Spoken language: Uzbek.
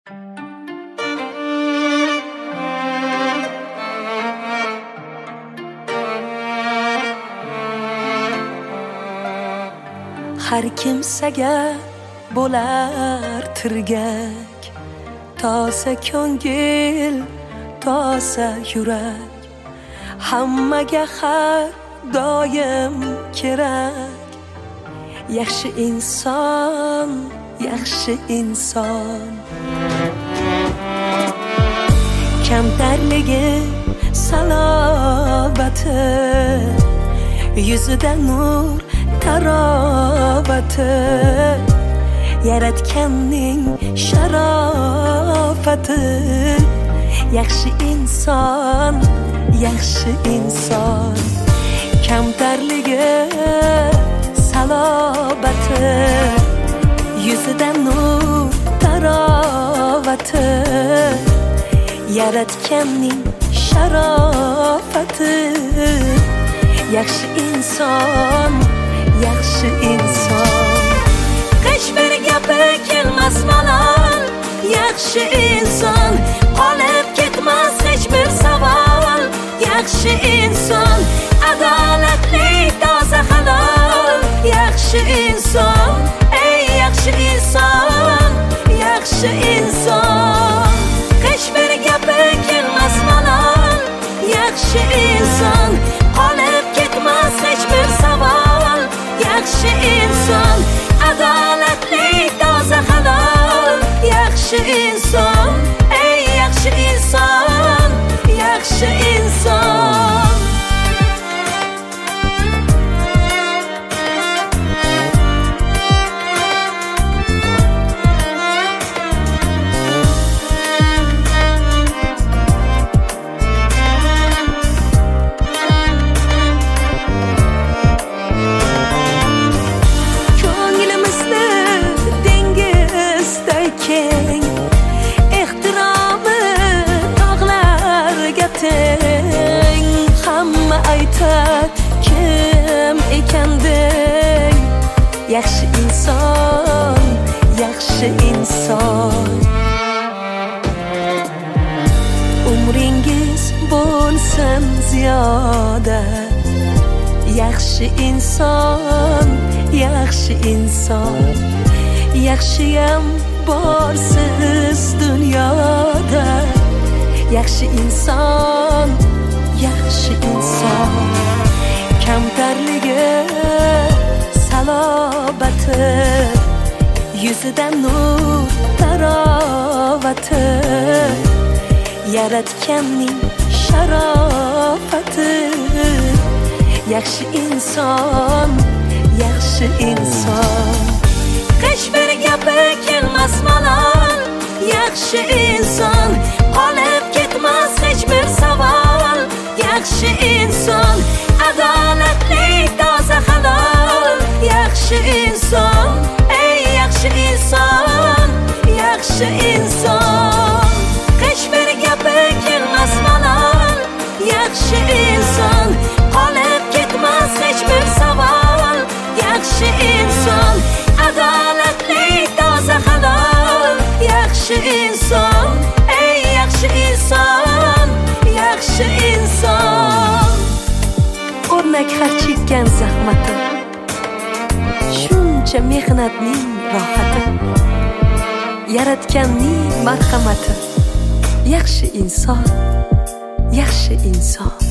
har kimsaga bo'lar tirgak, toza ko'ngil, toza yurak, hammaga har doim kerak. Yaxshi inson, yaxshi inson. Kamtarligi salobati, yuzida nur tarovati, yaratganning sharofati. Yaxshi inson, yaxshi inson. Kamtarligi salobati, yuzida nur tarovati, yaratganning sharofati. Yaxshi inson, yaxshi inson. Hech bir gapi kelmas malol. Yaxshi inson, qolib ketmas hech bir savol. Yaxshi inson, adolatli, toza halol. Yaxshi inson, ey yaxshi inson, yaxshi inson. Hech bir gapi kelmas malol. Yaxshi inson, qolib ketmas hech bir savol. Yaxshi inson, adolatli, toza halol. Yaxshi inson, ey yaxshi inson, yaxshi inson. Hamma aytar kim ekanding. Yaxshi inson, yaxshi inson. Umringiz bo'lsin ziyoda. Yaxshi inson, yaxshi inson. Yaxshiyam borsiz dunyoda. Yaxshi inson, yaxshi inson. Kamtarligi salobati, yuzida nur tarovati, yaratganning sharofati. Yaxshi inson, yaxshi inson. Hech bir gapi kelmas malol. Yaxshi inson, qolib ketmas hech bir savol. Yaxshi inson, adolatli, toza halol. Yaxshi inson, ey yaxshi inson, yaxshi inson. Hech bir gapi kelmas malol. Yaxshi inson, qolib ketmas hech bir savol. Yaxshi inson, adolatli, toza halol. Yaxshi inson, ey yaxshi inson, yaxshi inson. O'rnak har chekkan zahmati, shuncha mehnatning rohati, yaratganning marhamati. Yaxshi inson, yaxshi inson.